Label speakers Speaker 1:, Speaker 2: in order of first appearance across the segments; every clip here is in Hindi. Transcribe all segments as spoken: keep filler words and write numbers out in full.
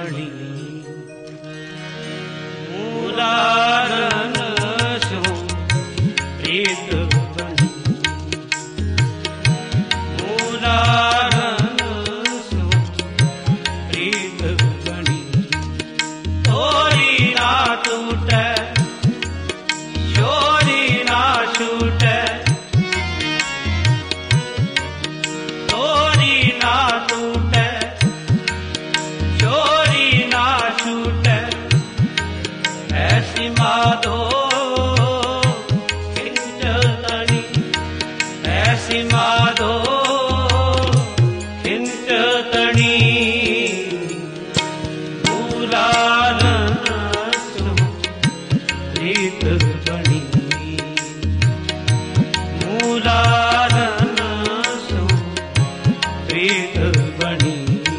Speaker 1: बणी मूलारन सो प्रीत बणी मूलारन सो प्रीत बणी तोरी ना टूटे चोरी ना छूटे तोरी ना टूटे चोरी ना छूटे ऐसी माधो खिंचतनी ऐसी माधो खिंचतनी मूलारन सो प्रीत बणी मूलारन सो प्रीत बणी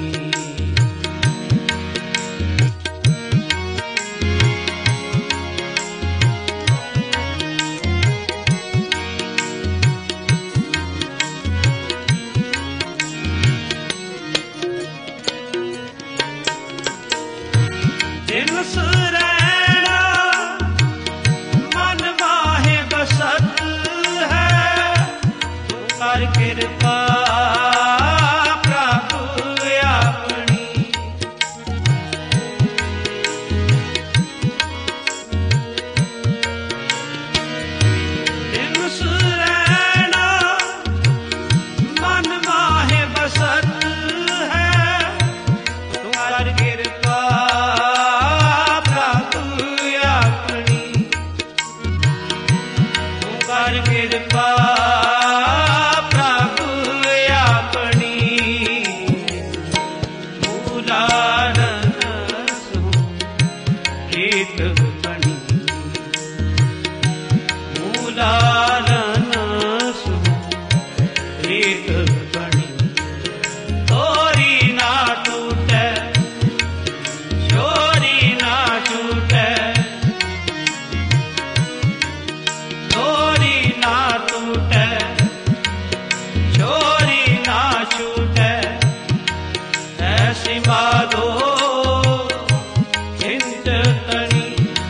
Speaker 1: दिन सुरैना मन माहे बसत है तू कर कृपा प्रभु अपनी दिन सुरैना मन माहे बसत है तू कर कृपा कृपा प्रभु अपनी मूलारन सो प्रीत बणी मूलारन सो प्रीत बणी तोरी ना टूटे चोरी ना छूटे चोरी ना टूटे चोरी ना छूटे ऐसी माधो खिंचतनी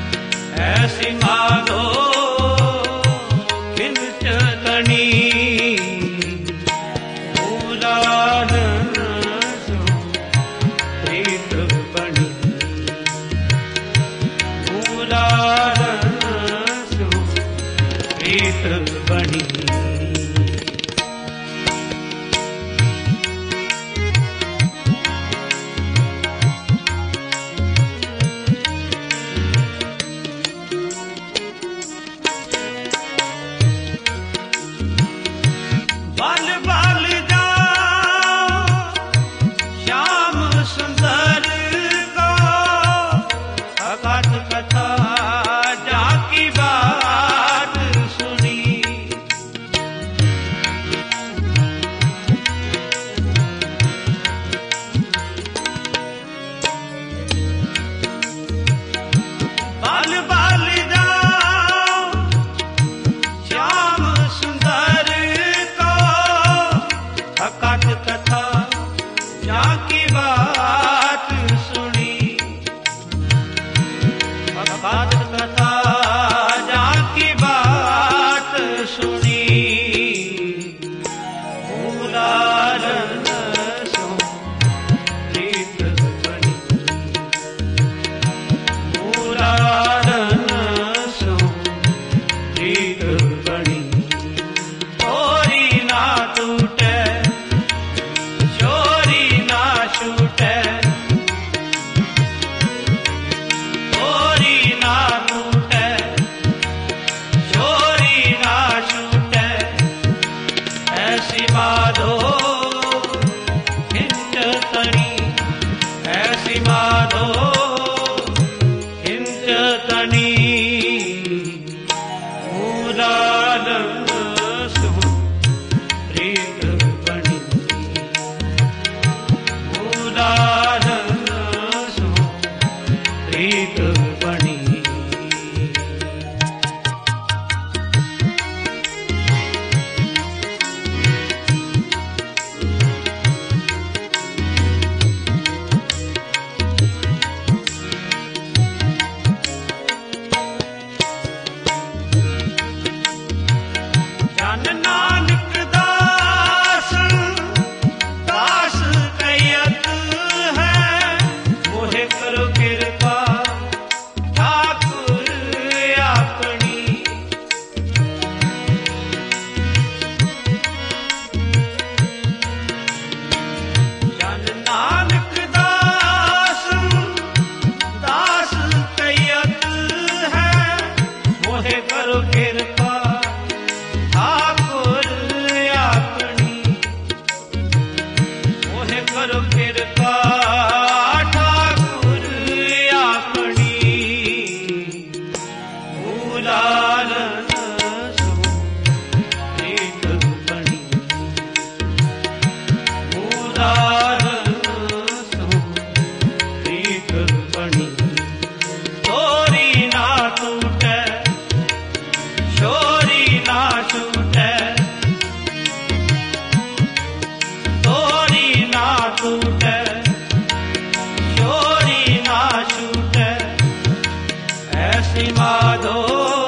Speaker 1: ऐसी माधो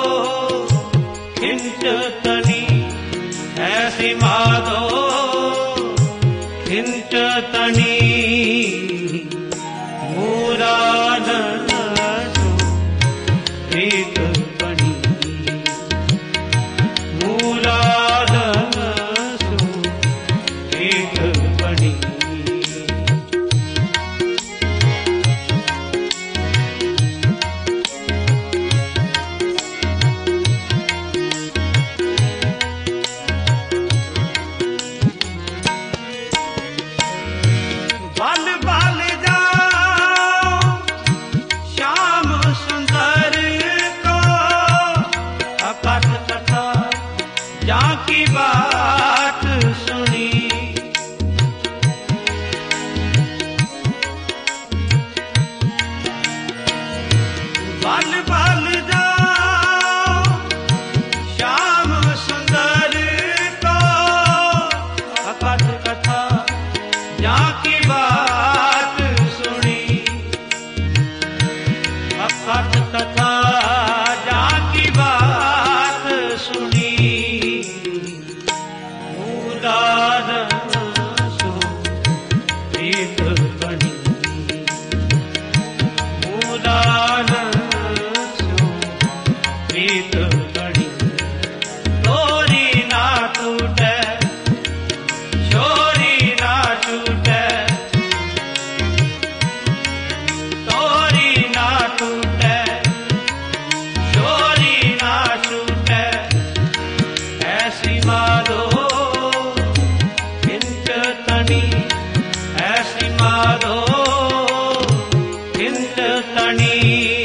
Speaker 1: खिंच तनी, ऐसी माधो खिंच तनी, मूरानन सो प्रीत बनी, मूरानन सो प्रीत बनी। बल बल जाओ श्याम सुंदर को, अकथ कथा जाकी बात सुनी, बल बल जाओ श्याम सुंदर को, अकथ कथा जाकी बात सुनी, अकथ कथा जाकी बात सुनी, मूलानन सो प्रीत बनी, मूलानन सो प्रीत बनी। तोरी ना टूटे छोरी ना टूटे, तोरी ना टूटे छोरी ना टूटे, ऐसी माधो खिंच तनी, ऐसी माधो खिंच तनी।